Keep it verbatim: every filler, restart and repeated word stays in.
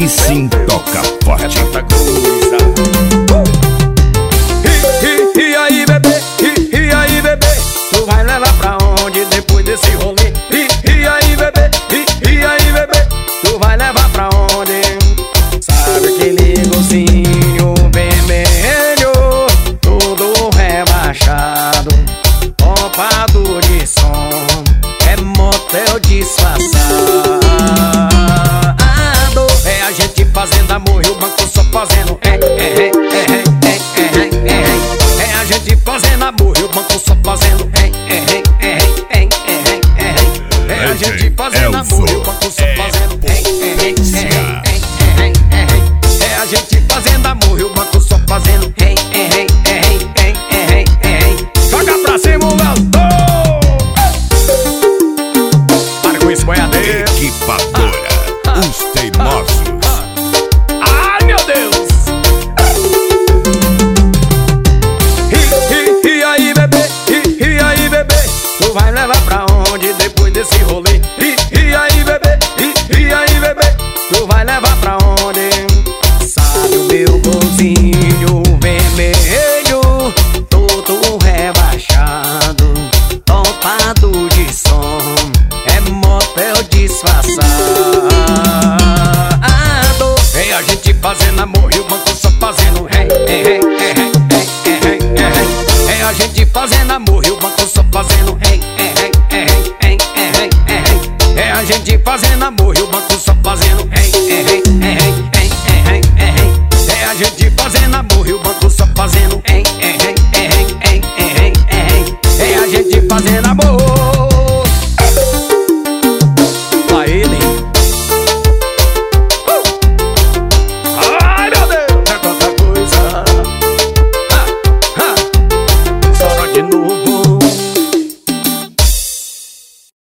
aí sim toca forte. É tanta coisa. E, e, e aí, bebê? E, e aí, bebê? Tu vai levar pra onde depois desse rolê? E, e aí, bebê? E, e aí, bebê? Tu vai levar pra onde? Sabe aquele golzinho vermelho, todo rebaixado, topado de som, é motel disfarçado. É a gente fazendo amor e o banco só fazendo é, é, é, é, é, é, é, é. É a gente fazendo amor e o banco só fazendo é, é, é, é, é, é, é. É a gente fazendo amor e o banco só fazendo é, é, é, é. É a gente fazendo amor e o banco só fazendo hey, hey, hey, hey, hey, hey, hey. Joga pra cima o Galdô. Para com isso, boiadeiro. Equipadora, ah, os teimosos. ah, ah. Ai, meu Deus. E, e, e aí, bebê? E, e aí, bebê? Tu vai levar pra onde depois desse rolê? E, e aí, bebê? E, e aí, bebê? Tu vai levar pra onde? Sabe o meu golzinho vermelho, todo rebaixado, topado de som, é motel disfarçado. É a gente fazendo amor e o banco só fazendo hey, hey, hey, hey, hey, hey, hey, hey. É a gente fazendo amor e o banco só fazendo hey,